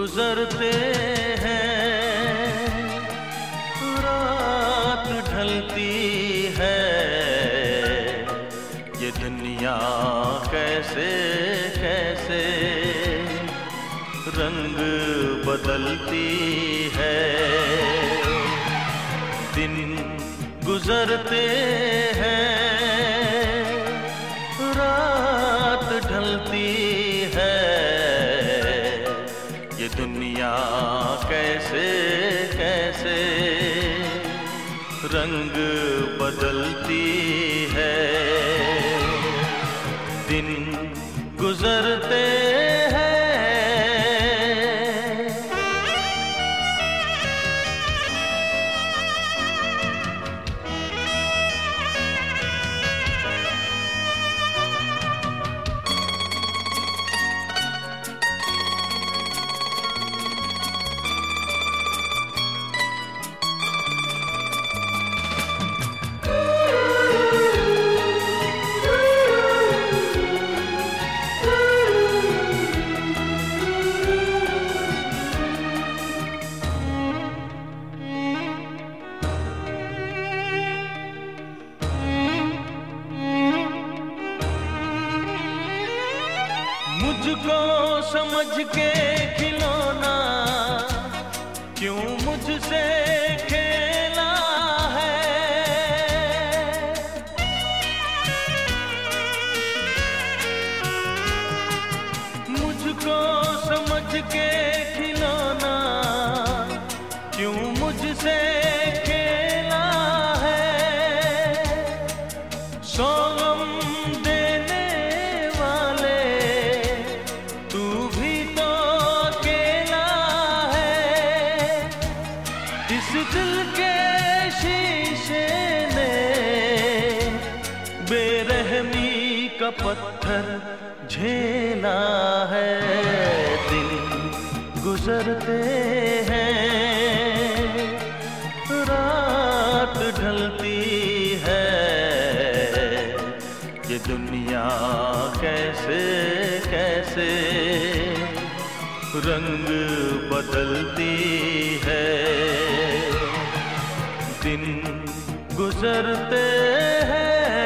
गुजरते हैं, रात ढलती है, ये दुनिया कैसे कैसे रंग बदलती है। दिन गुजरते हैं, रात ढलती है, ये दुनिया कैसे कैसे रंग बदलती है। दिन गुजरते हैं। मुझको समझ के खिलौना क्यों मुझसे खेला है। मुझको समझ के खिलौना क्यों मुझसे खेला है। सोगम देने वाले तू भी तो अकेला है। इस दिल के शीशे ने बेरहमी का पत्थर झेला है। दिन गुजरते हैं, रात ढलती है, ये दुनिया कैसे कैसे रंग बदलती है। दिन गुजरते हैं।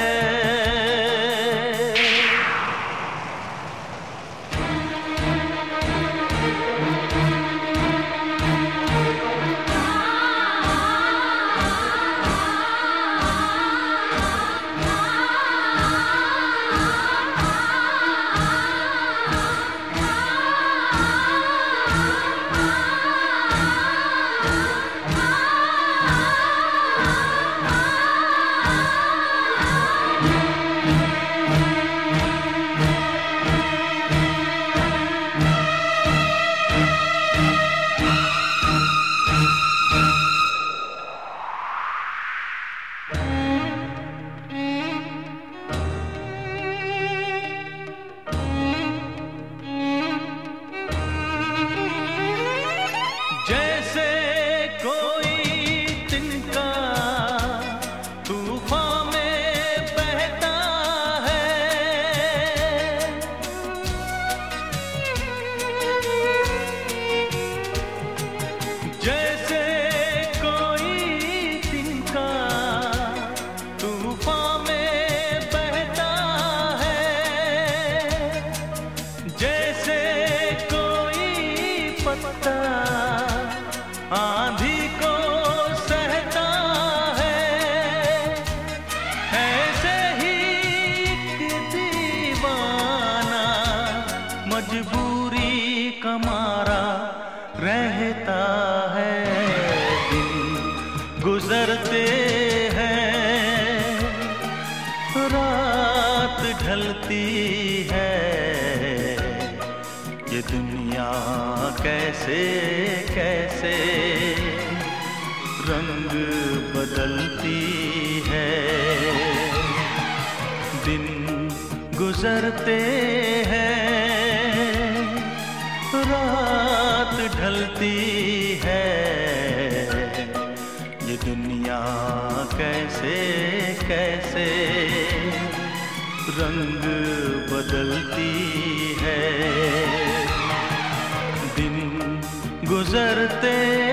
जैसे कोई तिनका तूफान में बहता है। जैसे कोई तिनका तूफान में बहता है। जैसे कोई पत्ता आंधी को सहता है। ऐसे ही एक दीवाना मजबूरी का मारा रहता है। दिन गुजरते हैं, रात ढलती है, ये दुनिया कैसे कैसे रंग बदलती है। दिन गुजरते हैं, रात ढलती है, ये दुनिया कैसे कैसे रंग बदलती है। दिन गुजरते